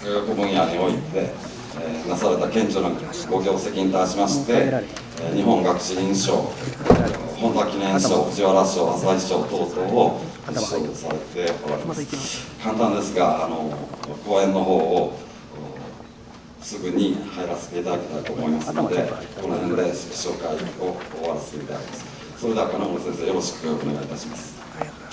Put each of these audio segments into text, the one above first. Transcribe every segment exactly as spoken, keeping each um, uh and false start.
学分野において、えー、なされた顕著なご業績に対しまして、えー、日本学士院賞、本田記念賞、藤原賞、朝日賞等々を受賞されておられます。簡単ですが、あの講演の方をすぐに入らせていただきたいと思いますので、この辺で紹介を終わらせていただきます。それでは金森先生、よろしくお願いいたします。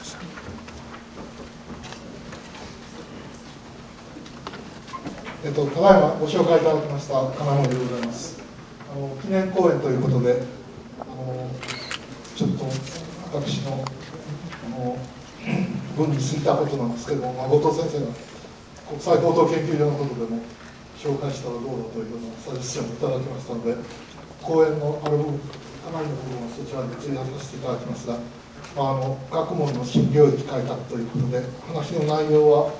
えっと、ただいまご紹介いただきました金森でございます。あの記念講演ということで、あのちょっと私のあの分に過ぎたことなんですけれども、まあ、後藤先生が国際高等研究所のことでも紹介したらどうだというようなサジェスションをいただきましたので、講演のある部分、かなりの部分はそちらに追加させていただきますが、まあ、あの学問の新領域開拓ということで、話の内容は、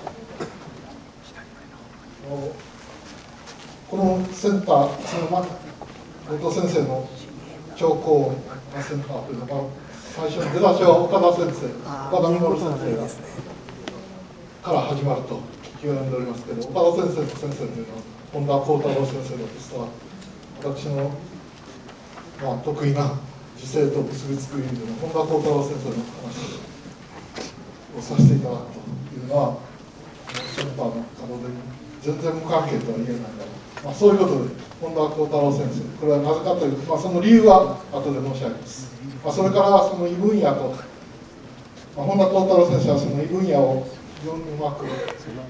このセンター、そのま後藤先生の超高音センターというのが、最初に出だしは岡田先生、岡田稔先生がから始まると聞き及んでおりますけど、岡田先生と先生というのは、本田幸太郎先生のですとは、私の、まあ、得意な時世と結びつく意味での本田幸太郎先生の話をさせていただくというのは、センターの門出に全然無関係とは言えないだろう、まあ、そういうことで本田幸太郎先生、これはなぜかというと、まあ、その理由は後で申し上げます。まあ、それからその異分野と、まあ、本田幸太郎先生はその異分野を非常にうまく、まあ、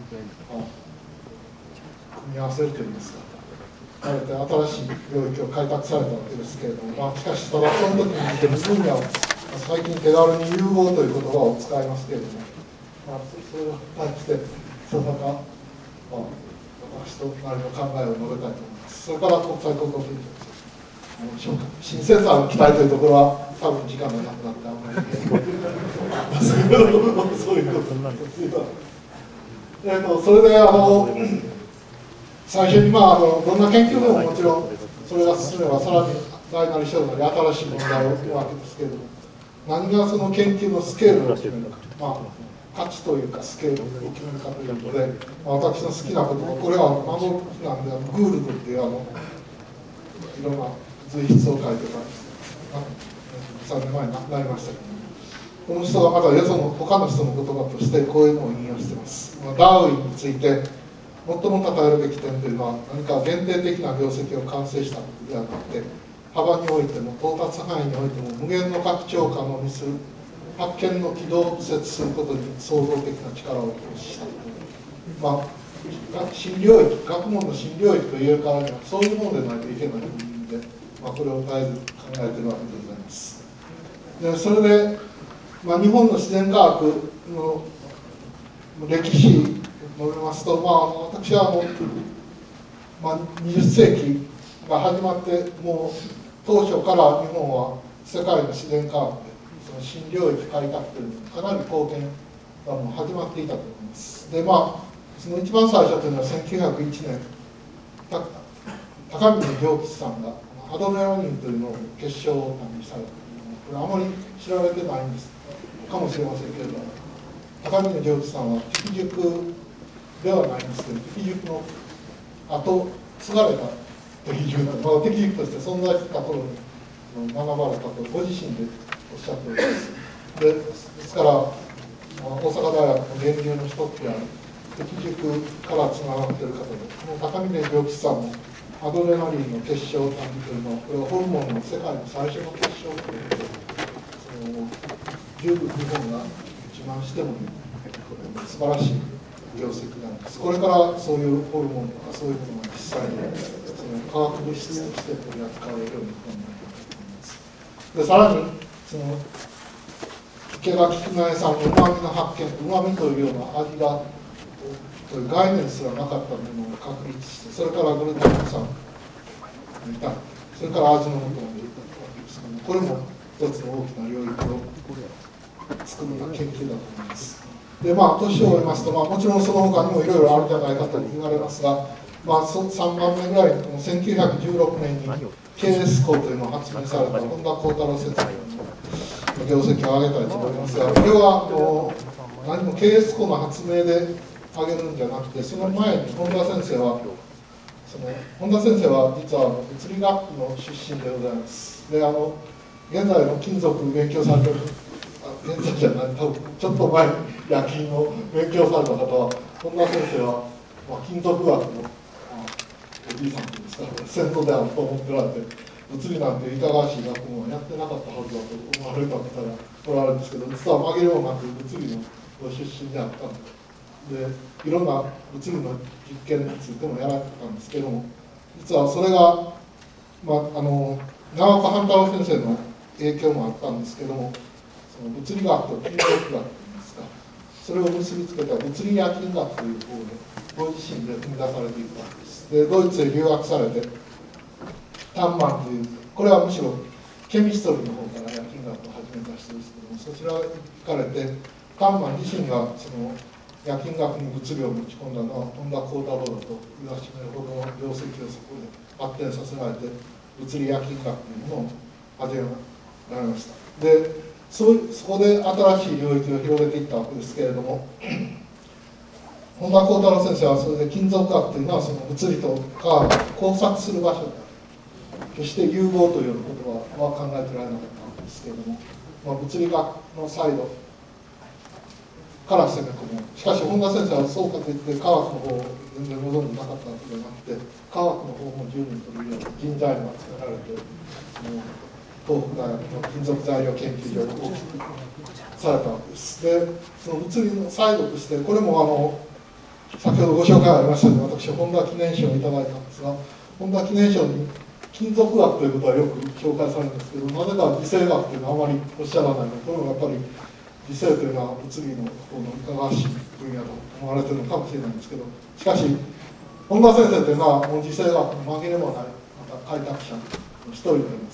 組み合わせるといいますか、あえて新しい領域を開拓されたわけですけれども、まあ、しかしただその時に異分野を、まあ、最近手軽に融合という言葉を使いますけれども、まあ、それに対してその中、まあ、私となりの考えを述べたいと思います。それから国際高等研究所、新センサーの期待というところは多分時間がなくなってあんまりそういうことになってます。えっとそれであの最初に、まあ、あのどんな研究でももちろんそれが進めばさらに大なり小なり新しい問題を起きるわけですけれども、何がその研究のスケールを決めるか、まあ、価値というかスケールを決めるかということで、まあ、私の好きな言葉、これは孫なんで、グールドっていうあのいろんな随筆を書いてたんですけど、さんねんまえに亡くなりましたけど、この人がまたよその他の人の言葉としてこういうのを引用しています。ダーウィンについて最も称えるべき点というのは、何か限定的な業績を完成したことではなくて、幅においても到達範囲においても無限の拡張を可能にする発見の軌道を敷設することに創造的な力を行使したこと、まあ、新領域、学問の新領域と言えるからにはそういうものでないといけないという意味で、まあ、これを絶えず考えているわけでございます。でそれで、まあ、日本の自然科学の歴史を述べますと、まあ、私はあの、まあ、にじゅっせいきが始まってもう当初から日本は世界の自然科学でその新領域開拓というのかなり貢献がもう始まっていたと思います。でまあその一番最初というのはせんきゅうひゃくいちねん、高峰良吉さんがアドレナリンというのを結晶を管理されたというのは、これあまり知られてないんですかもしれませんけれども、高峰良吉さんは適塾ではないんですけど、適塾の後継がれた適塾なので、まあ、適塾として存在してた頃に学ばれたとご自身でおっしゃっております。でですから、まあ、大阪大学の源流の一つである適塾からつながっている方で、この高峰良吉さんもアドレナリンの結晶管理というのは、これはホルモンの世界の最初の結晶ということで、その十分日本が自慢しても素晴らしい業績なんです。これからそういうホルモンとかそういうものが実際にその化学物質として取り扱われるようになっています。でさらにその池田菊苗さんのうまみの発見、うまみというような味がという概念すらなかったものを確立して、それからグルタミン酸がいた、それから味の素までいたわけですけども、これも一つの大きな領域を作るような研究だと思います。でまあ年を追いますと、まあ、もちろんその他にもいろいろあるんじゃないかと言われますが、まあ、さんばんめぐらいにせんきゅうひゃくじゅうろくねんに ケーエス 鋼というのを発明された本田幸太郎先生の業績を挙げたいと思いますが、これはあの何も ケーエス 鋼の発明で挙げるんじゃなくて、その前に本田先生はその本田先生は実は物理学部の出身でございます。であの現在の金属勉強されてる、現在じゃない、多分ちょっと前に冶金を勉強された方は、本田先生は、まあ、金属学の、まあ、おじいさんというんですか、先祖であると思ってられて、物理なんていかがわしい学問はやってなかったはずだと思われた方がおられるんですけど、実は紛れもなく物理のご出身であったんで、いろんな物理の実験についてもやられてたんですけども、実はそれが、まあ、あの長岡半太郎先生の影響もあったんですけども、その物理学と金属学というんですか、それを結びつけた物理冶金学という方でご自身で踏み出されていたんです。でドイツへ留学されて、タンマンという、これはむしろケミストリーの方から冶金学を始めた人ですけども、そちらへ行かれて、タンマン自身がその冶金学に物理を持ち込んだのは本田幸太郎だと言わしめるほどの業績をそこで発展させられて、物理冶金学というものを始められました。で そ, そこで新しい領域を広げていったわけですけれども、本田幸太郎先生はそれで金属学というのはその物理と科学が交錯する場所である、決して融合というようなことは考えてられなかったんですけれども、まあ、物理学のサイドから攻め込む。しかし本田先生はそうかといって科学の方を全然ご存じなかったわけではなくて、科学の方も十分というような人材が集められて、東北大学の金属材料研究所が大きくされたわけです。でその物理のサイドとして、これもあの先ほどご紹介ありましたように、私本田記念賞をいただいたんですが、本田記念賞に金属学ということはよく紹介されるんですけど、なぜか微生学というのはあまりおっしゃらないので、これもやっぱり微生というのは物理の方のいかがわしい分野と思われているのかもしれないんですけど、しかし本田先生というのはもう微生学の紛れもないまた開拓者の一人であります。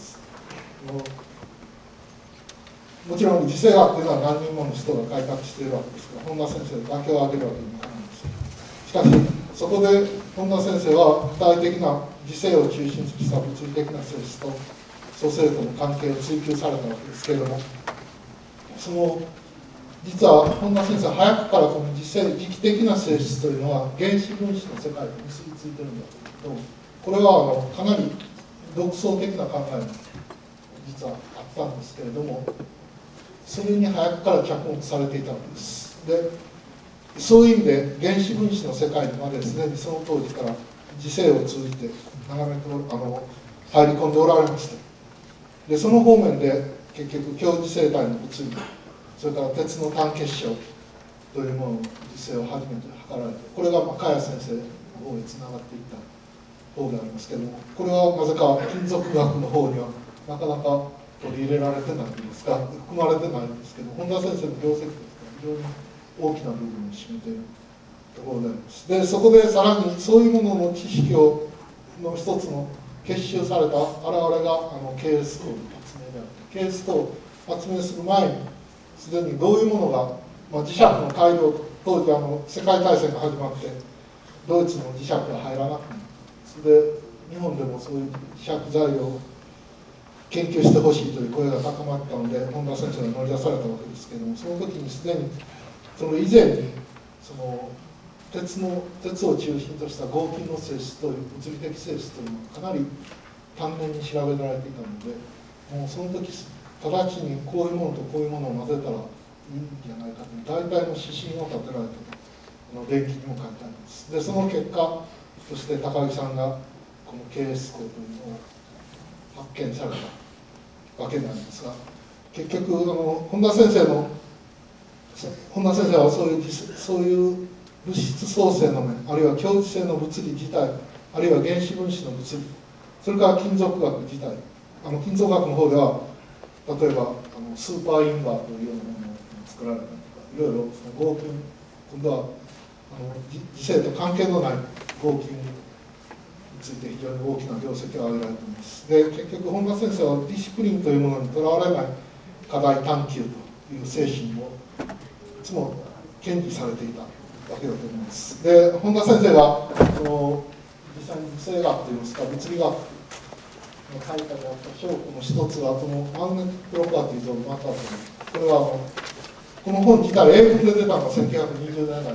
もちろん微生学というのは何人もの人が開拓しているわけですが、本田先生だけを挙げるわけにもいかないんです。しかしそこで本田先生は具体的な微生を中心とした物理的な性質と組成との関係を追求されたわけですけれども、その実は本田先生は早くからこの磁性磁気的な性質というのは原子分子の世界と結びついているんだということ、これはあのかなり独創的な考えも実はあったんですけれども、それに早くから着目されていたわけです。でそういう意味で原子分子の世界にまですでにその当時から磁性を通じて眺めてあの入り込んでおられました。でその方面で結局強磁生態の物理、それから鉄の単結晶というものの磁性を初めて測られて、これがまあ茅谷先生の方へつながっていった方でありますけれども、これはなぜか金属学の方にはなかなか取り入れられてないんですか、含まれてないんですけど、本田先生の業績ですから非常に大きな部分を占めているところであります。でそこでさらにそういうものの知識をの一つの結集された現れがあの ケーエス コードの発明である。 ケーエス コードを発明する前にすでにどういうものが、まあ、磁石の改良、当時あの世界大戦が始まってドイツの磁石が入らなくなる。それで日本でもそういう磁石材料を研究してほしいという声が高まったので本田先生が乗り出されたわけですけれども、その時にすでにその以前にその鉄の鉄を中心とした合金の性質という物理的性質というのはかなり丹念に調べられていたので、もうその時直ちにこういうものとこういうものを混ぜたらいいんじゃないかという大体の指針を立てられてこの伝記にも書いてあります。でその結果として高木さんがこの ケーエス コーというのを発見されたわけなんですが、結局あの本田先生の本田先生はそういうそういう物質創生の面、あるいは強磁性の物理自体、あるいは原子分子の物理、それから金属学自体、あの金属学の方では例えばあのスーパーインバーというようなものを作られたりとか、いろいろその合金、今度はあの磁性と関係のない合金について非常に大きな業績を挙げられています。で結局本田先生はディシプリンというものにとらわれない課題探求という精神をいつも堅持されていたわけだと思います。で本田先生がその実際に物理学といいますか物理学の開花であった証拠の一つはこのマグネティック・プロパーティーズ・オブ・マターという、これはあのこの本自体英文で出たのがせんきゅうひゃくにじゅうねんだいなんですけ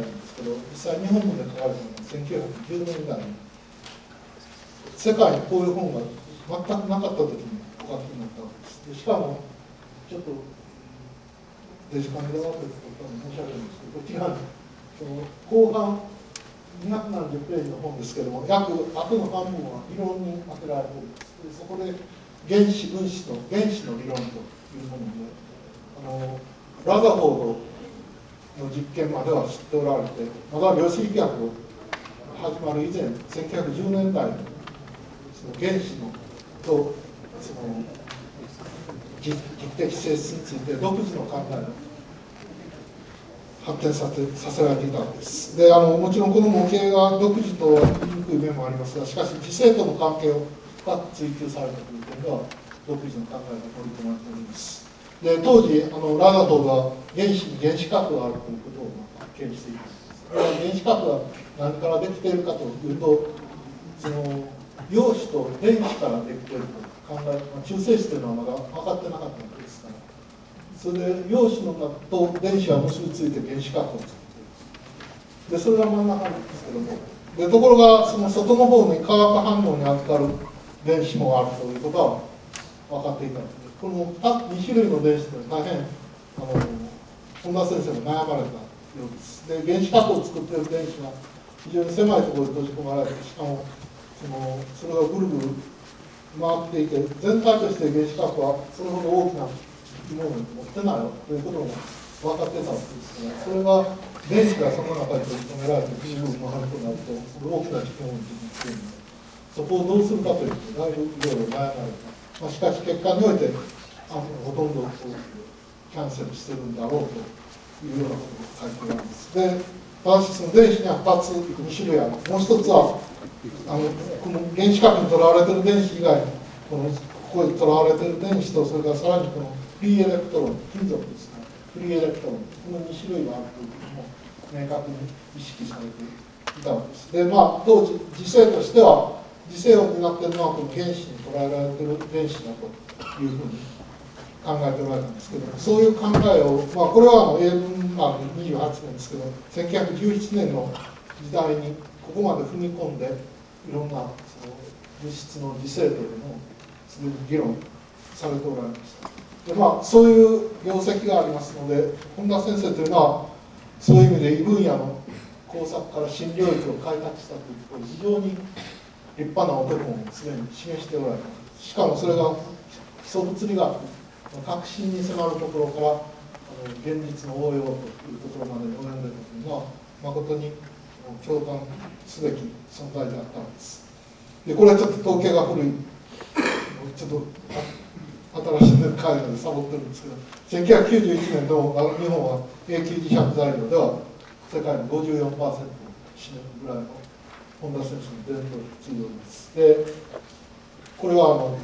けど、実際日本で書かれたのはせんきゅうひゃくじゅうねんだいに、世界にこういう本が全くなかった時にお書きになったわけです。でしかも、ちょっとデジカメで分けて申し訳ないんですけど、こちらにその後半にひゃくななじゅうページの本ですけれども、約あとの半分は理論に当てられているんです。でそこで原子分子と原子の理論というもので、あのラザフォードの実験までは知っておられて、まだ量子力学を始まる以前、せんきゅうひゃくじゅうねんだいにその原子のとその実的性質について独自の考えを発展させさせられていたわけです。であのもちろんこの模型が独自とは言いにくい面もありますが、しかし時性との関係を深く追求されたという点では独自の考えが盛り込まれております。で当時あのラザフォードは原子に原子核があるということを発見しています。原子核は何からできているかというと、その陽子と電子からできていると考え、まあ、中性子というのはまだ分かってなかったわけですから、それで陽子の核と電子は結びついて原子核を作っている。でそれが真ん中なんですけども、でところがその外の方に化学反応に預かる電子もあるということは分かっていたので、このに種類の電子というのは大変あの本田先生も悩まれたようです。で原子核を作っている電子は非常に狭いところに閉じ込められて、しかもそのそれがぐるぐる回っていて、全体として原子核はそれほど大きな生き物を持ってないということも分かってたわけですが、それが電子がその中に閉じ込められてぐるぐる回るとなると、それ大きな生き物になっているので、そこをどうするかというとだいぶいろいろ悩まれた。まあ、しかし結果においてあのほとんどこうキャンセルしてるんだろうというようなことが書いてあります。でただしその電子にはふたつに種類ある。もう一つはあのこの原子核にとらわれている電子以外にこのここにとらわれている電子と、それからさらにこのフリーエレクトロン、金属ですね、フリーエレクトロン、このに種類があるということも明確に意識されていたわけです。でまあ当時時勢としては時勢を担っているのはこの原子に捉えられている電子だというふうに考えておられたんですけども、そういう考えを、まあ、これはあの英文まあにじゅうはちねんですけど、せんきゅうひゃくじゅうななねんの時代にここまで踏み込んでいろんなその物質の時勢というのをすでに議論されておられました。でまあそういう業績がありますので、本田先生というのはそういう意味で異分野の工作から新領域を開拓したということで、非常に立派なお手本をすでに示しておられます。しかもそれが基礎物理学の革新に迫るところからあの現実の応用というところまでに及んでいるというのは誠に共感すべき存在であったのです。でこれはちょっと統計が古いちょっと新しい回路でサボってるんですけど、せんきゅうひゃくきゅうじゅういちねんの日本は永久磁石材料では世界の ごじゅうよんパーセント を占めるぐらいの本田先生の伝統を継いでおります。でこれはあの、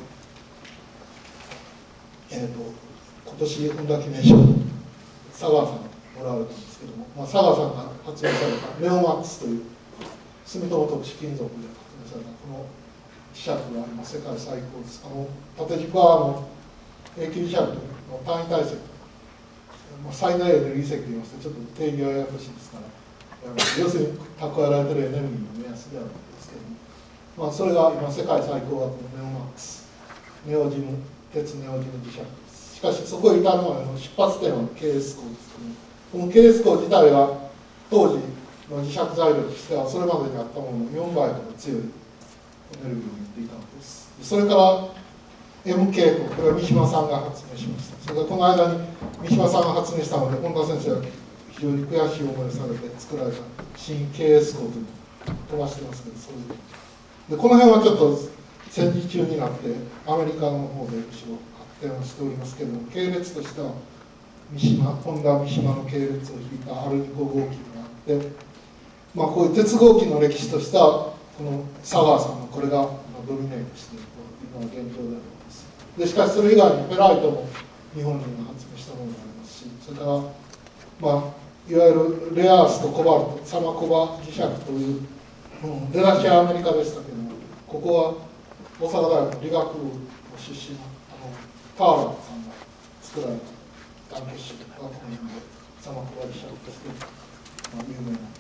えー、と今年本田記念賞佐川さんがおられたんですけども、まあ、佐川さんが発明されたネオマックスという住友特殊金属で発明されたこの磁石が今世界最高です。あの縦軸はあの永久磁石の単位体積、まあ、最大エネルギー積といいますとちょっと定義はややこしいですから、要するに蓄えられているエネルギーの目安であるんですけども、まあ、それが今世界最高がこのネオマックス、ネオジム、鉄ネオジム磁石です。しかしそこへ至るまでの出発点は ケーエス 鋼ですけども、この ケーエス 鋼自体は当時の磁石材料としてはそれまでにあったもののよんばいほど強いエネルギーを持っていたわけです。それから エムケー 鋼、これは三島さんが発明しました。それからこの間に三島さんが発明したので本田先生は非常に悔しい思いをされて作られた新 ケーエス 鋼というのを飛ばしてますけど、そういうでこの辺はちょっと戦時中になってアメリカの方でむしろ発展をしておりますけれども、系列としては三島本田三島の系列を引いたアルニコ合金があって、まあ、こういう鉄合金の歴史としてはこの佐川さんのこれがドミネートしているというのが現状であります。でしかしそれ以外にフェライトも日本人が発明したものがありますし、それから、まあ、いわゆるレアアースとコバルト、サマコバ磁石という、うん、出だしはアメリカでしたけども、ここは大阪大学の理学部の出身のあのターラーさんが作られた断結子がこの辺でサマコバ磁石として、まあ、有名な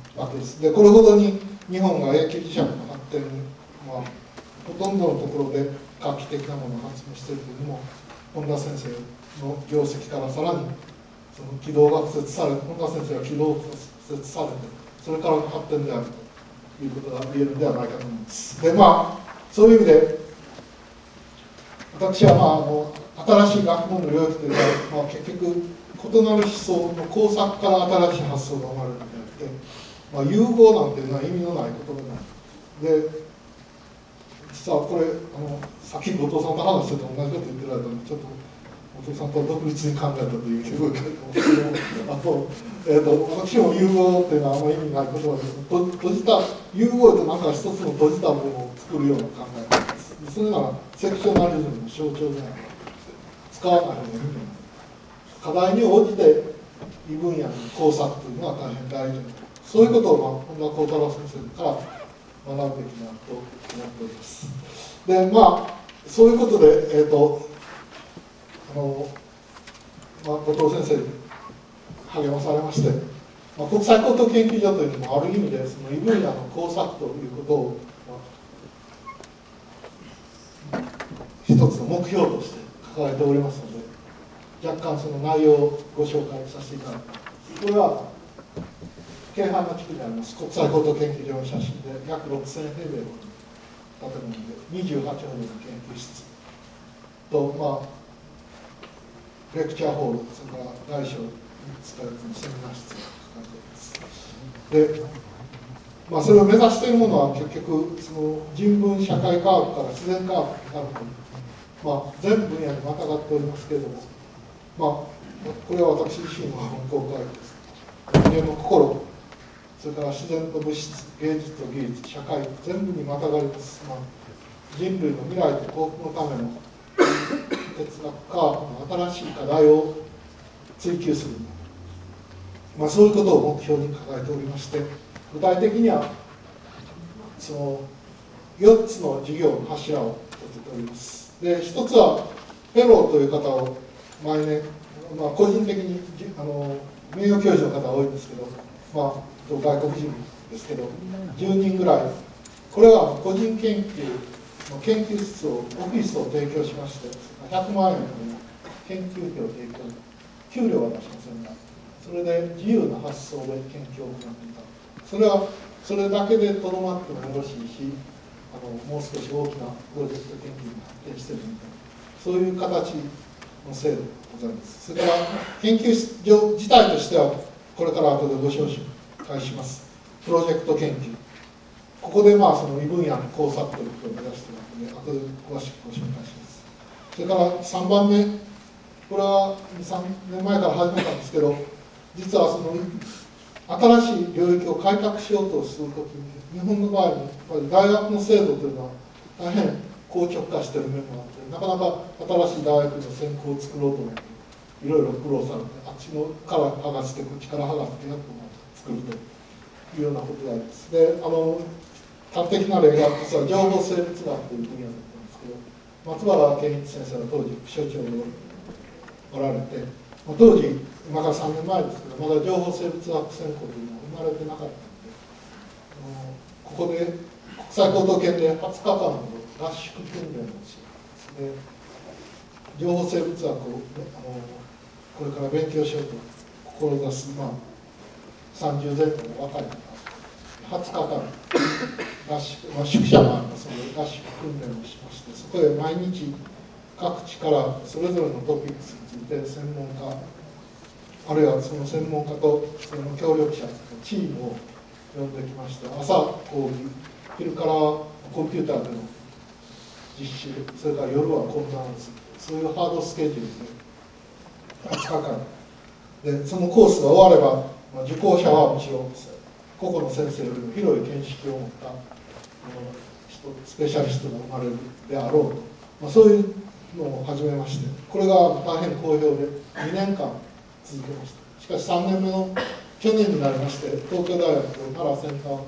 わけです。でこれほどに日本が永久磁石の発展に、まあ、ほとんどのところで画期的なものを発明しているというのも本田先生の業績からさらにその軌道が敷設されて、本田先生が軌道を敷設されて、それからの発展であるということが言えるのではないかと思います。でまあそういう意味で私は、まあ、あの新しい学問の領域というのは、まあ、結局異なる思想の工作から新しい発想が生まれるのであって、まあ、融合なんていうのは意味のない言葉で、で実はこれあのさっき後藤さんと話してて同じこと言ってられたのでちょっと後藤さんと独立に考えたという気分があるかもしれないあと、えー、と私も融合っていうのはあんまり意味ない言葉ですけど、閉じた融合となんか一つの閉じたものを作るような考え方です。それならセクショナリズムの象徴である。使わない方がいいんじゃない。課題に応じて異分野の工作というのは大変大事なこと。そういうことを、まあ、本田幸太郎先生から学ぶべきだと思っております。で、まあ、そういうことで、えっと、あの、まあ、後藤先生に励まされまして、まあ、国際高等研究所というのもある意味で、その異分野の工作ということを、まあ、一つの目標として掲げておりますので、若干その内容をご紹介させていただきます。これは京阪の地区にあります国際高等研究所の写真で約ろくせんへいべいの建物でにじゅうはちほどの研究室と、まあ、レクチャーホール、それから大小みっつからのセミナー室が書かれています。で、まあ、それを目指しているものは結局その人文社会科学から自然科学に至るという、まあ、全分野にまたがっておりますけれども、まあ、これは私自身の公開です。人間の心、それから自然と物質、芸術と技術、社会、全部にまたがります。まあ、人類の未来と幸福のための哲学科学の新しい課題を追求する、まあ、そういうことを目標に抱えておりまして、具体的にはそのよっつの事業の柱を立てております。で、一つはフェローという方を毎年、まあ、個人的にあの名誉教授の方が多いんですけど、まあ、外国人ですけどじゅうにんぐらい、これは個人研究の研究室をオフィスを提供しましてひゃくまんえんの研究費を提供、給料は出しませんが、それで自由な発想で研究を行っていた。それはそれだけでとどまってもよろしいし、あのもう少し大きなプロジェクト研究に発展しているみたいな、そういう形の制度でございます。それから研究所自体としてはこれから後でご招集開しますプロジェクト研究、ここでまあその異分野の工作ということを目指しているので後で詳しくご紹介します。それからさんばんめ、これはにさんねんまえから始めたんですけど、実はその新しい領域を開拓しようとするときに、日本の場合もやっぱり大学の制度というのは大変硬直化している面もあって、なかなか新しい大学の専攻を作ろうと思っていろいろ苦労されて、あっちのから剥がしてこっちから剥がしてやっと作るというようなことがあります。で、あの端的な例が実は情報生物学という分野だったんですけど、松原健一先生は当時副所長でおられて、当時今からさんねんまえですけど、まだ情報生物学専攻というのは生まれてなかったので、ここで国際高等研ではつかかんの合宿訓練をします。で、情報生物学を、ね、あのこれから勉強しようと志す、まあ、さんじゅうぜん後の若い方、はつかかん合宿、まあ、宿舎もありますので合宿訓練をしまして、そこで毎日各地からそれぞれのトピックスについて専門家、あるいはその専門家とその協力者、チームを呼んできまして、朝講義、昼からコンピューターでの実習、それから夜は懇談する、そういうハードスケジュールではつかかんで、そのコースが終われば、まあ、受講者はもちろん個々の先生よりも広い見識を持った人、スペシャリストが生まれるであろうと、まあ、そういうのを始めまして、これが大変好評でにねんかん続けました。しかしさんねんめの去年になりまして、東京大学奈良先端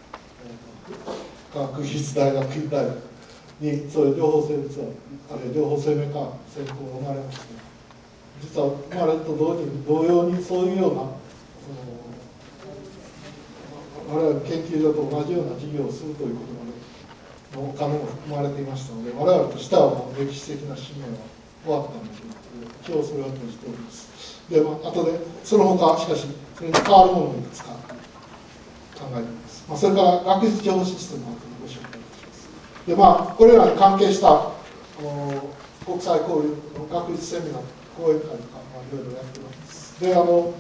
科学技術大学院大学にそういう情報生物学、あるいは情報生命科学専攻が生まれまして、実は生まれると同時に同様にそういうようなその我々研究所と同じような事業をするということまでのお金も含まれていましたので、我々としてはもう歴史的な使命は終わったんだということで、一応それは閉じております。で、まあ後でその他しかしそれに変わるものもいくつか考えています。まあ、それから学術情報システムを後でご紹介いたします。で、まあこれらに関係したあの国際交流の学術セミナー、講演会とか、まあ、いろいろやってます。で、あの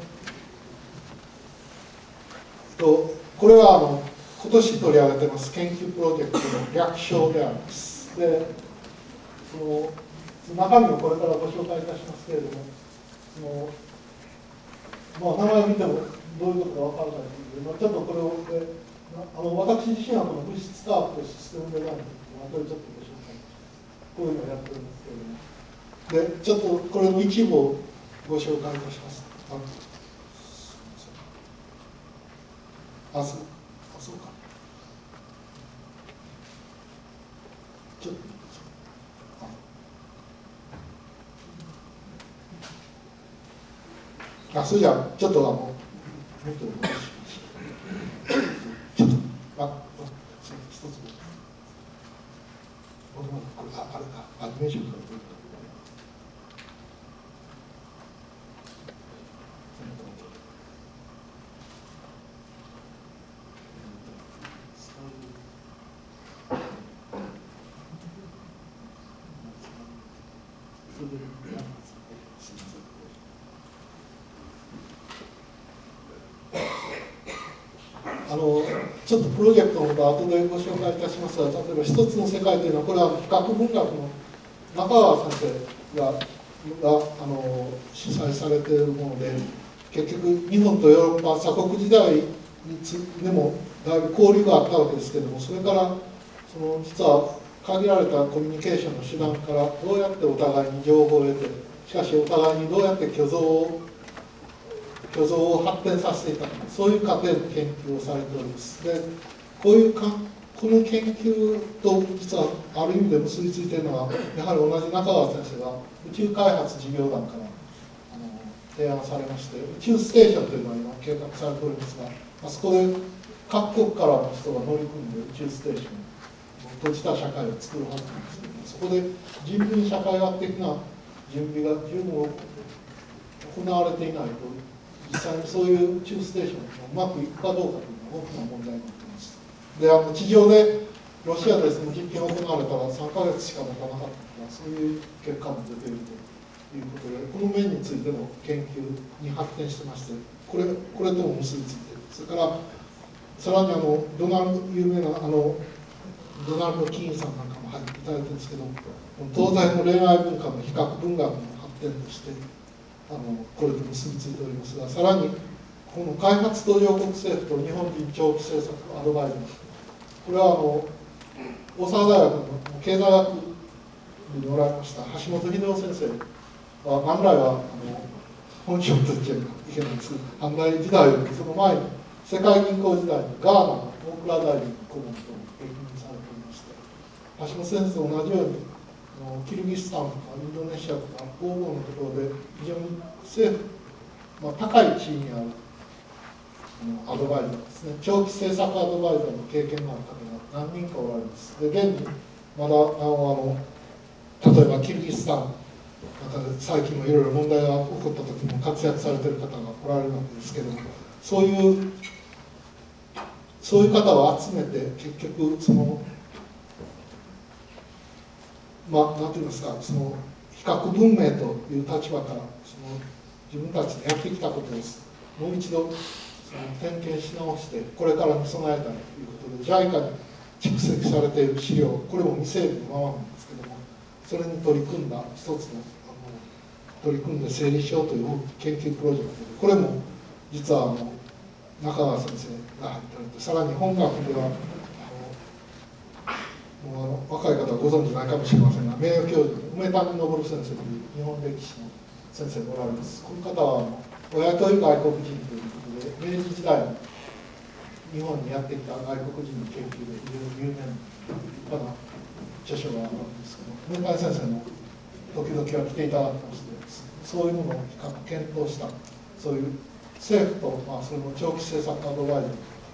とこれはあの今年取り上げてます研究プロジェクトの略称であります。で、その中身をこれからご紹介いたしますけれども、そのまあ、名前を見てもどういうことが分かるかというので、まあ、ちょっとこれを、えあの私自身はこの物質科学とシステムデザインというのを後でちょっとご紹介します。こういうのをやってるんですけれども、でちょっとこれの一部をご紹介いたします。あ、そう、あ、そうか。ちょっと、あ、あ、それじゃあ、ちょっとあの、もっとお願いします。ちょっと、あ、あ、一つ。僕もこれ、あ、あれか、アニメーションからどういうか。あのちょっとプロジェクトのことは後でご紹介いたしますが、例えば一つの世界というのは、これは比較文学の中川先生ががあの主催されているもので、結局日本とヨーロッパ鎖国時代につでもだいぶ交流があったわけですけれども、それからその実は限られたコミュニケーションの手段からどうやってお互いに情報を得て、しかしお互いにどうやって虚像を虚像を発展させていたか、そういう過程の研究をされております。で、こういうかこの研究と実はある意味で結びついているのは、やはり同じ中川先生が宇宙開発事業団からあの提案されまして、宇宙ステーションというのは今計画されておりますが、あそこで各国からの人が乗り組んで宇宙ステーション、閉じた社会を作るはずなんですけども、そこで人民社会学的な準備が十分行われていないと、実際にそういう宇宙ステーションがうまくいくかどうかというのは大きな問題になっています。で、あの地上でロシアでその実験が行われたらさんかげつしか持たなかったとか、そういう結果も出ているということで、この面についての研究に発展してまして、これこれとも結びついている。それからさらにあのドナルド有名なあのドナルド・キーンさんなんかも入っていただいてるんですけど、東西の恋愛文化の比較文学の発展としてあのこれと結びついておりますが、さらにこの開発途上国政府と日本人長期政策アドバイザー、これはあの大阪大学の経済学部におられました橋本秀夫先生は、元来はあの本職と言っちゃいけないんですけど、反対時代よりその前に世界銀行時代にガーナの大倉大臣顧問と歴任されておりまして、橋本先生と同じようにキルギスタンとかインドネシアとか欧米のところで非常に政府、まあ、高い地位にあるアドバイザーですね、長期政策アドバイザーの経験のある方が何人かおられます。で、現にまだあの例えばキルギスタンなんかで最近もいろいろ問題が起こった時も活躍されている方がおられるわけですけども、そういうそういう方を集めて結局そのまあ何て言いますか、その比較文明という立場からその自分たちでやってきたことをもう一度その点検し直してこれからに備えたいということで ジャイカ に蓄積されている資料、これも未整備のままなんですけども、それに取り組んだ一つのあの取り組んで整理しようという研究プロジェクトで、これも実はあの中川先生が入っておられて、さらに本学ではあのもうあの若い方はご存じないかもしれませんが、名誉教授の梅谷昇先生という日本歴史の先生がおられます。この方はあの親という外国人ということで、明治時代に日本にやってきた外国人の研究で非常に有名な立派な著書があるんですけど、梅谷先生も時々は来ていただきまして、そういうものを比較検討した、そういう政府と、まあ、それの長期政策アドバイザーとい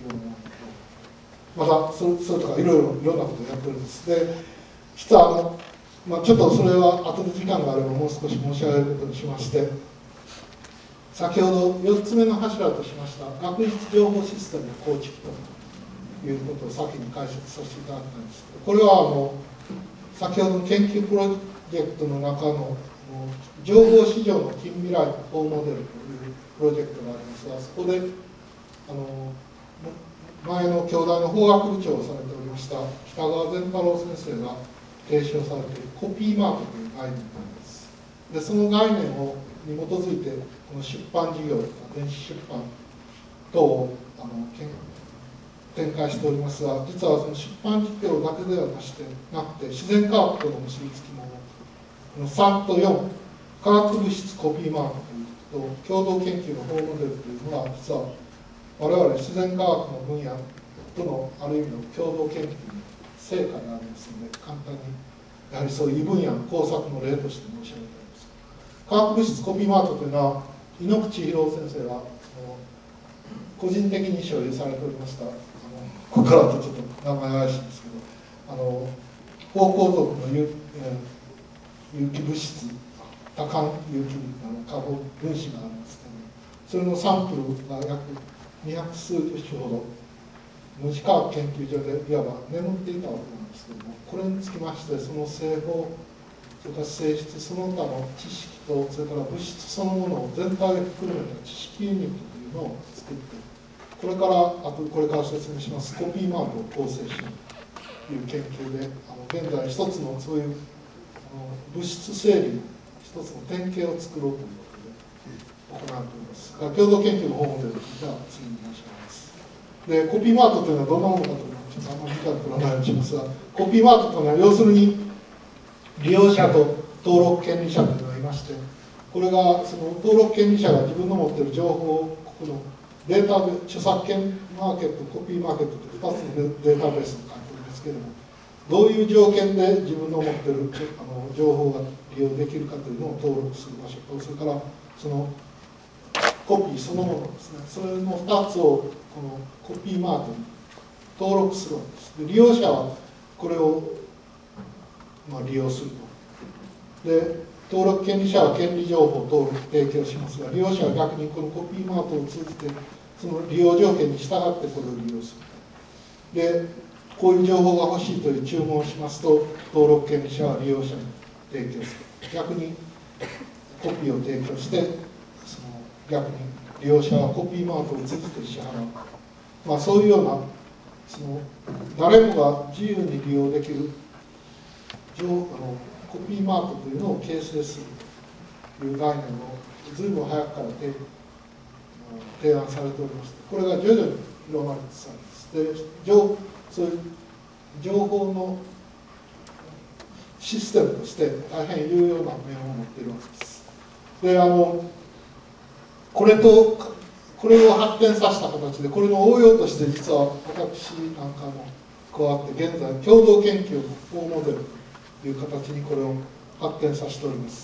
いうものと、またそれそれとかいろいろいろんなことをやってるんです。で実はあの、まあ、ちょっとそれは後で時間があればもう少し申し上げることにしまして、先ほどよっつめの柱としました学術情報システムの構築ということを先に解説させていただきたいんですけど、これはあの先ほどの研究プロジェクトの中の情報市場の近未来法モデルというプロジェクトがありますが、そこであの前の京大の法学部長をされておりました北川善太郎先生が提唱されているコピーマークという概念なんです。でその概念をに基づいてこの出版事業とか電子出版等をあの展開しておりますが、実はその出版事業だけではなしてなくて自然科学との結びつきもこのさんとよん、化学物質コピーマークというと共同研究の法モデルというのは実は我々自然科学の分野とのある意味の共同研究の成果になりますので、簡単にやはりそういう異分野の工作の例として申し上げたいです。化学物質コピーマークというのは井ノ口博先生が個人的に所有されておりました、あのここからだとちょっと名前怪しいんですけど、あの芳香族の有,、えー、有機物質多環有機化合分子がありますけど、それのサンプルが約にひゃくすうじゅっしゅほど無機化学研究所でいわば眠っていたわけなんですけども、これにつきましてその製法、それから性質その他の知識と、それから物質そのものを全体で含めた知識ユニットというのを作って、これからあとこれから説明しますコピーマークを構成しようという研究で、あの現在一つのそういうあの物質整理、一つの典型を作ろうということで行っております。共同研究の方もでじゃあ次に申し上げます。でコピーマークというのはどんなものかというのはちょっとあんまり時間取らないようにしますが、コピーマークというのは要するに利用者と登録権利者というのがいまして、これがその登録権利者が自分の持っている情報をこのデータベ著作権マーケット、コピーマーケットというふたつのデータベースの関係ですけれども、どういう条件で自分の持っているあの情報が利用できるかというのを登録する場所と、それからそのコピーそのものですね、それのふたつをこのコピーマークに登録するわけです。で利用者はこれを、まあ、利用すると。で登録権利者は権利情報等を提供しますが、利用者は逆にこのコピーマークを通じてその利用条件に従ってこれを利用する。でこういう情報が欲しいという注文をしますと、登録権利者は利用者に提供する。逆にコピーを提供して、その逆に利用者はコピーマークを通じて支払う。まあ、そういうようなその誰もが自由に利用できる情あのコピーマークというのを形成するという概念をずいぶん早くから提案されておりまして、これが徐々に広まりつつあります。で情そういう情報のシステムとして大変有用な面を持っているわけです。であのこれとこれを発展させた形で、これの応用として実は私なんかも加わって現在共同研究の法モデルという形にこれを発展させております。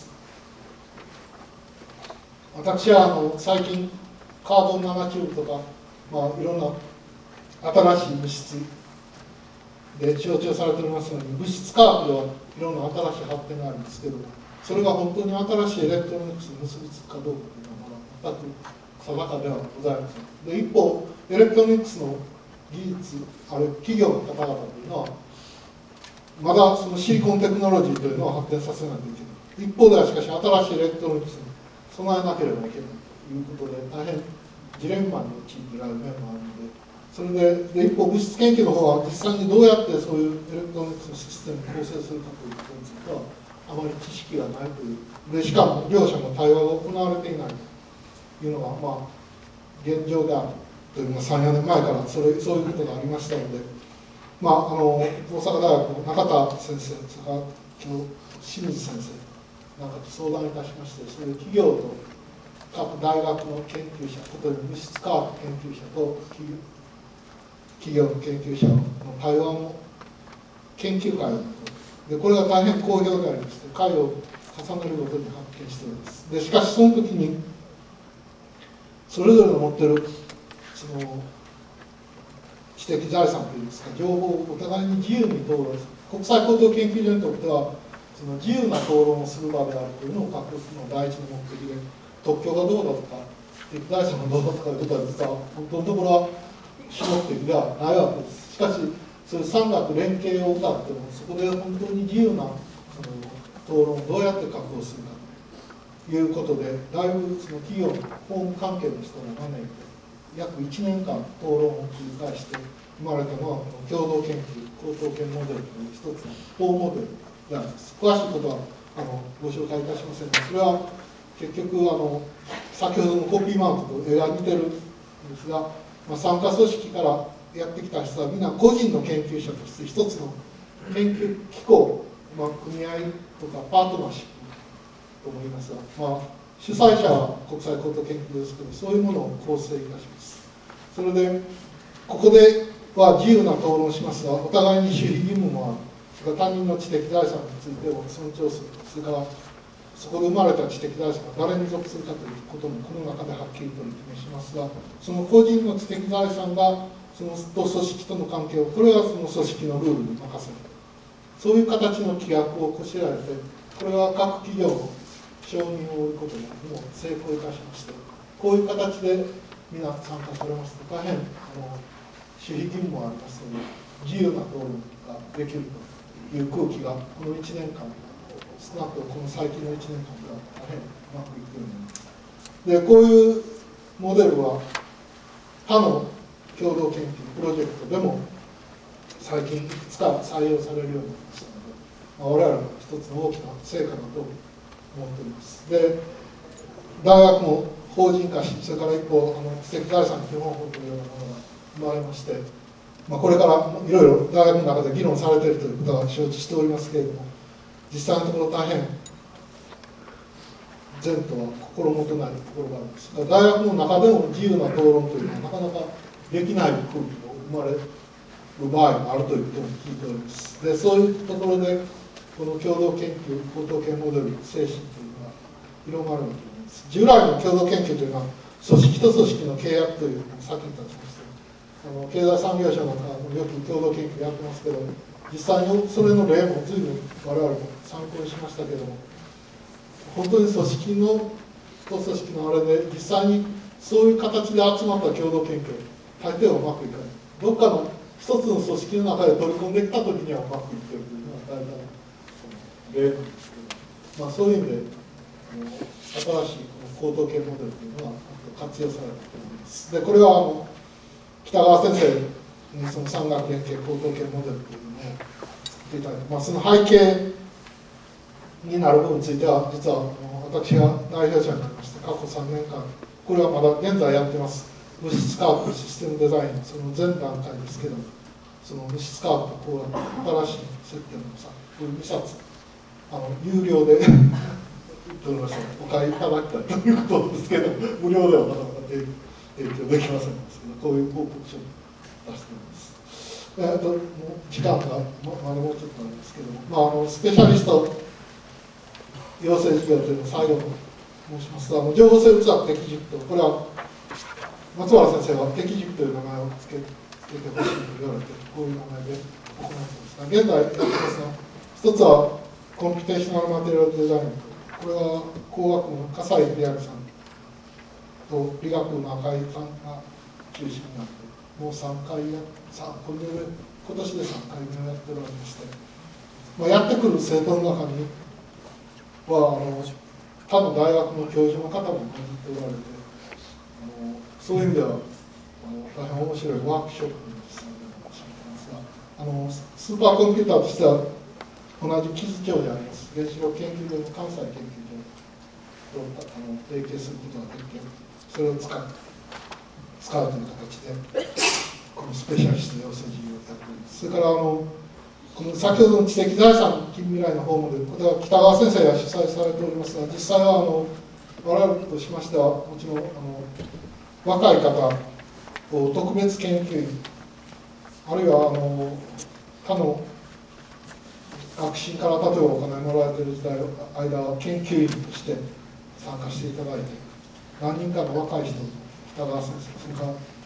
私はあの最近カーボンナノチューブとか、まあ、いろんな新しい物質で象徴されておりますように、物質科学ではいろんな新しい発展があるんですけども、それが本当に新しいエレクトロニクスに結びつくかどうかというのはまだ全く定かではございません。で一方エレクトロニクスの技術あるいは企業の方々というのはまだそのシリコンテクノロジーというのを発展させないといけない。一方ではしかし新しいエレクトロニクスに備えなければいけないということで、大変ジレンマに陥っていられる面もあるので、それでで一方物質研究の方は実際にどうやってそういうエレクトロニクスのシステムを構成するかということについてはあまり知識がないというで、しかも両者の対話が行われていないというのがまあ現状であるというのがさん、よねんまえからそれそういうことがありましたので、まあ、あの大阪大学の中田先生、それから今日清水先生なんかと相談いたしまして、そういう企業と各大学の研究者、例えば物質科学研究者と企業の研究者の対話の研究会をで、これが大変好評でありまして、会を重ねるごとに発見しております。でしかしその時にそれぞれの持っているその知的財産といいますか、情報をお互いに自由に討論する、国際高等研究所にとっては、その自由な討論をする場であるというのを確保するのが第一の目的で、特許がどうだとか、知的財産がどうだとかいうことは、実は本当のところは主目的ではないわけです。しかし、そういう産学連携を謳っても、そこで本当に自由なその討論をどうやって確保するかということで、だいぶその企業の法務関係の人を招いて、約いちねんかん討論を繰り返して生まれたのは、この共同研究、高等研モデルという一つの法モデルであります。詳しいことはあのご紹介いたしませんが、それは結局あの、先ほどのコピーマークと絵が似てるんですが、まあ、参加組織からやってきた人は、みんな個人の研究者として一つの研究機構、まあ、組合とかパートナーシップと思いますが、まあ、主催者は国際高等研究ですけど、そういうものを構成いたします。それで、ここでは自由な討論をしますが、お互いに守秘義務もある、それから他人の知的財産についてを尊重する、それからそこで生まれた知的財産が誰に属するかということもこの中ではっきりと示しますが、その個人の知的財産がそのと組織との関係を、これはその組織のルールに任せる、そういう形の規約をこしらえて、これは各企業の承認を得ることにも成功いたしまして、こういう形で皆参加されますと、大変あの守秘義務もありますので、自由な討論ができるという空気が、このいちねんかん、少なくともこの最近のいちねんかんが大変うまくいくようになります。で、こういうモデルは、他の共同研究プロジェクトでも最近いくつか採用されるようになりましたので、まあ、我々は一つの大きな成果だと思っております。で、大学も法人化し、それから一方、あの知的財産基本法というようなものが生まれまして、まあ、これからいろいろ大学の中で議論されているということは承知しておりますけれども、実際のところ大変前途は心もとないところがあるんです。大学の中でも自由な討論というのはなかなかできない空気が生まれる場合があるということも聞いております。で、そういうところでこの共同研究、高等研モデル精神というのが広まるわけです。従来の共同研究というのは組織と組織の契約というのをさっき言ったしました。あの経済産業省なんかもよく共同研究やってますけど、実際にそれの例も随分我々も参考にしましたけども、本当に組織のと組織のあれで実際にそういう形で集まった共同研究、大抵はうまくいかない。どっかの一つの組織の中で取り込んできた時にはうまくいっているというのが大体の例なんですけど、まあ、そういう意味で新しいこの高等研モデルというのは活用されたと思います。で、これはあの北川先生にその産学連携高等研モデルというのを作っていただいて、まあ、その背景になる部分については、実は私が代表者になりまして、過去さんねんかん、これはまだ現在やってます、物質科学システムデザイン、その前段階ですけど、その物質科学と工学、新しい接点のさ、こういうにさつ、あの有料でどうしお買いいただきたいということですけど、無料ではなかなか提供できませんですけど、こういう報告書を出しています。えー、ともう時間がまだもうちょっとありますけども、まあ、あのスペシャリスト養成事業というのを最後に申しますが、情報生物学適塾と、これは松原先生は適塾という名前をつけてほしいと言われて、こういう名前で行ってますが、現在やってますが、一つはコンピュテーショナルマテリアルデザイン、これは工学部の笠井秀明さんと理学部の赤井さんが中心になって、もうさんかいや、さ今年でさんかいめをやっておられまして、まあ、やってくる生徒の中にはあの他の大学の教授の方も混じっておられて、あのそういう意味ではあの大変面白いワークショップに実際におっしゃってますが、あのスーパーコンピューターとしては同じ木津町であります原子力研究所の関西研究所とあの提携することができて、それを使う使うという形でこのスペシャリスト養成事業をやっております。それからあのこの先ほどの知的財産近未来のホームで、これは北川先生が主催されておりますが、実際はあの我々としましては、もちろんあの若い方を特別研究員、あるいはあの他の学進から例えばお金もらえている時代間は研究員として参加していただいて、何人かの若い人、北川先生、それから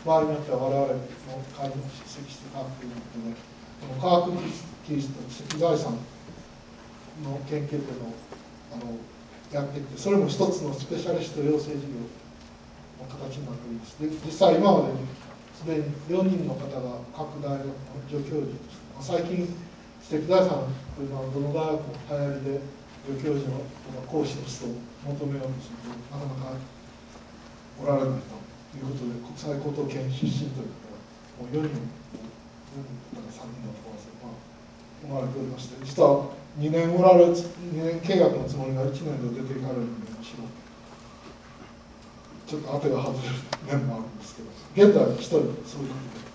場合によっては我々の会にも出席して科学ということで、この科学技術と知的財産の研究というのをあのやっていって、それも一つのスペシャリスト養成事業の形になっております。で、実際今までにすでによにんの方が各大学の助教授として、最近知的財産というのはどの大学も流行りで助教授の講師の人を求めようとするとなかなかおられないということで、国際高等研出身という方がもうよにん、よにんからさんにんのところですが、まあ、生まれておりまして、実はにねんおられる、にねん契約のつもりがいちねんで出ていかれるので、むしろちょっと当てが外れる面もあるんですけど、現在はひとりそういうことで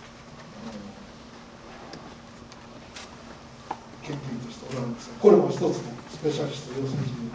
研究としておられますが、これも一つのスペシャリスト養成事業にな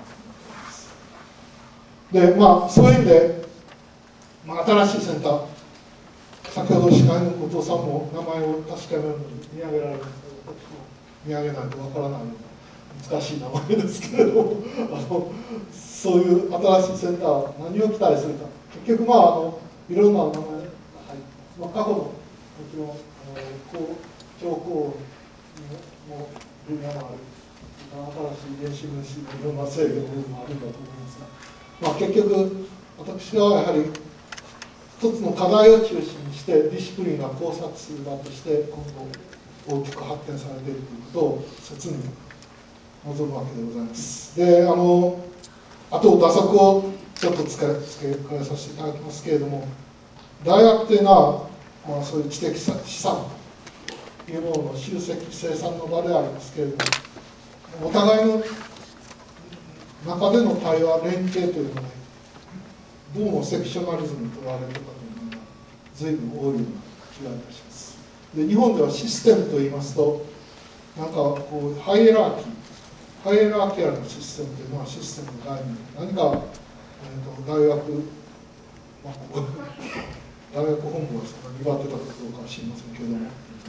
っております。で、まあ、そういう意味で、まあ、新しいセンター、先ほど司会の後藤さんも名前を確かめるのに見上げられるんですけど、私も見上げないとわからないような難しい名前ですけれども、あのそういう新しいセンターは何を期待するか、結局、まあ、あのいろんな名前が入ってます。まあ、過去のもちろん、あの超高の分野もある、新しい電子分子のいろんな制御の部分もあるんだと思いますが、まあ、結局、私はやはり一つの課題を中心にしてディシプリンが交錯する場として今後大きく発展されているということを切に望むわけでございます。で、あのあと打足をちょっと付け付け加えさせていただきますけれども、大学というのは、まあ、そういう知的資産というものの集積生産の場でありますけれども、お互いの中での対話連携というのは、ね、どうもセクショナリズムにとらわれる方というのが随分多いような気がいたします。で、日本ではシステムといいますと、なんかこうハイエラーキー、ハイエラーキアルなシステムというのはシステムの概念、何か、えー、と大学、まあ、大学本部はそんなに祝ってたかどうかは知りませんけれども、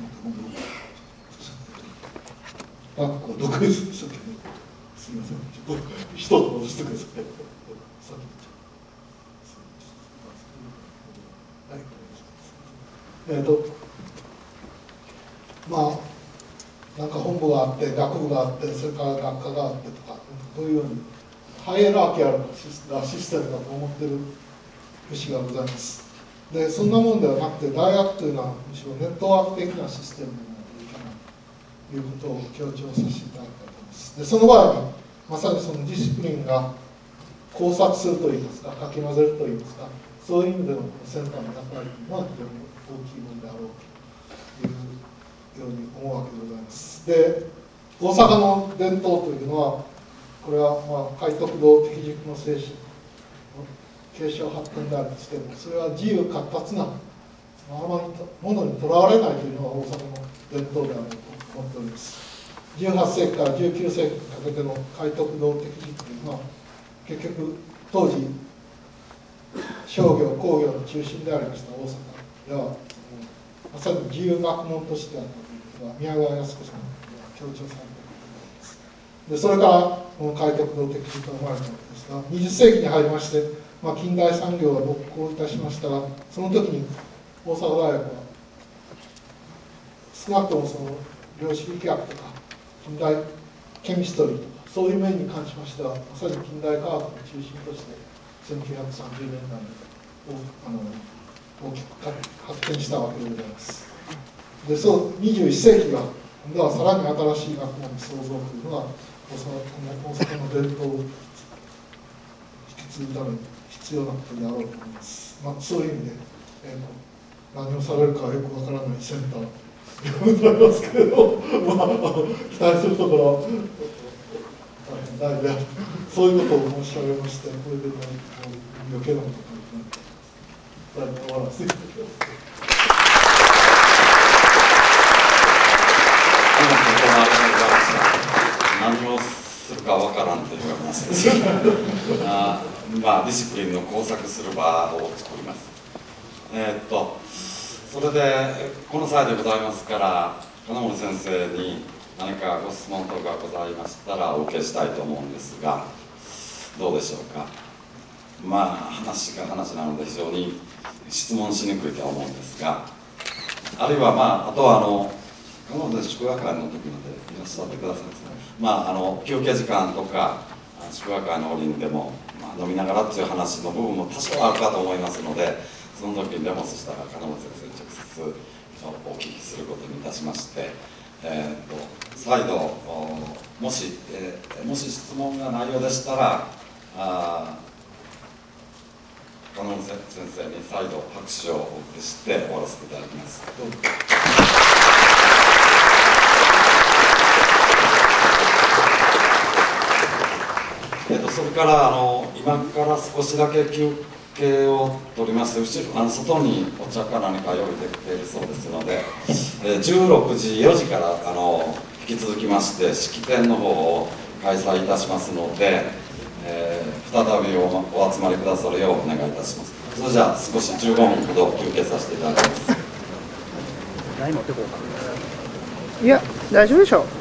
なんかこう独立したけど、すみません、ちょっと一つ戻してください。はい、えっ、ー、と、まあ、なんか本部があって、学部があって、それから学科があってとか、こういうように、ハイエラーキアルなシステムだと思っている節がございます。で、そんなものではなくて、大学というのは、むしろネットワーク的なシステムになっていかないということを強調させていただきたいと思います。で、その場合に、まさにそのディスプリンが交錯するといいますか、かき混ぜるといいますか、そういう意味でのセンターの役割というのは非常に大きいものであろうというように思うわけでございます。で、大阪の伝統というのは、これはまあ海徳堂適塾の精神の継承発展であるとしても、それは自由闊達なあまりものにとらわれないというのが大阪の伝統であると思っております。じゅうはっせいきからじゅうきゅうせいきにかけての海徳堂適塾というのは、結局当時商業工業の中心でありました大阪では、まさに自由学問としてあったということが宮川靖子さんが強調されていると思います。で、それからこの海徳堂適塾が生まれたわけですが、にじゅっせいきに入りまして、まあ、近代産業が勃興いたしましたが、その時に大阪大学は少なくともその量子力学とか近代ケミストリーとかそういう面に関しましては、まさに近代科学の中心としてせんきゅうひゃくさんじゅうねんだいにあの大きく発展したわけでございます。で、そうにじゅういっせいきが今度はさらに新しい学問の創造というのが大阪の伝統を引き継ぐために必要なことであろうと思います。まあ、そういう意味で、えー、何をされるかはよくわからないセンターでございますけれど、まあ、期待するところは大変大事である、そういうことを申し上げまして、これで余計なことを終わらせていただきます。 何をするかわからんという話ですあまあディシプリンの交錯する場を作ります。えー、っとそれでこの際でございますから金森先生に何かご質問とかございましたらお受けしたいと思うんですがどうでしょうか。まあ話が話なので非常に質問しにくいとは思うんですが、あるいは、まあ、あとはあの彼女で祝賀会の時までいらっしゃってくださいますね、まあ、あの休憩時間とか祝賀会の折にでも、まあ、飲みながらっていう話の部分も多少あるかと思いますので、その時にでもそしたら金本先生に直接お聞きすることにいたしまして、えー、と再度もし、えー、もし質問がないようでしたらあ金本先生に再度拍手をお送りして終わらせていただきます。えっと、それからあの今から少しだけ休憩を取りまして、後ろあの外にお茶か何か用意できているそうですので、えー、じゅうろくじよじからあの引き続きまして式典の方を開催いたしますので、えー、再び お, お集まりくださるようお願いいたします。それじゃあ少しじゅうごふんほど休憩させていただきます。 何持ってこうか。いや大丈夫でしょう。